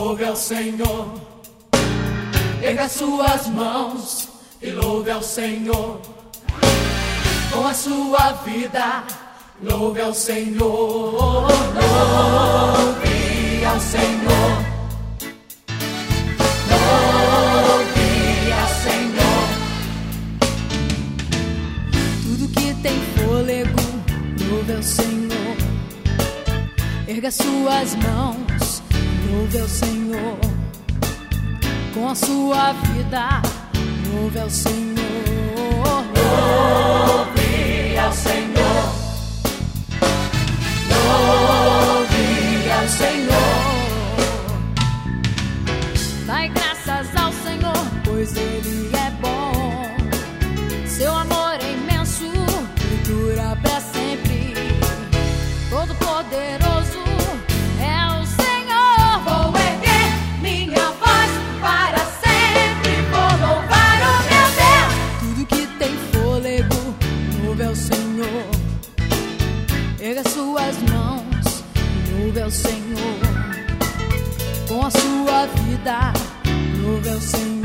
louve ao Senhor. Erga suas mãos e louve ao Senhor. Com a sua vida, louve ao Senhor. Louve ao Senhor. Louve ao Senhor. Tudo que tem fôlego, louve ao Senhor. Erga suas mãos, louve ao Senhor. Com a sua vida, louve ao Senhor. Louve ao Senhor. Louve ao Senhor. Dai graças ao Senhor, pois Ele é bom. Seu amor é imenso e dura pra sempre. Todo poderoso é o Senhor. Vou erguer minha voz para sempre. Vou louvar o meu Deus. Tudo que tem fôlego, louve ao Senhor. Erga suas mãos, louve ao Senhor. Com a sua vida, louve ao Senhor.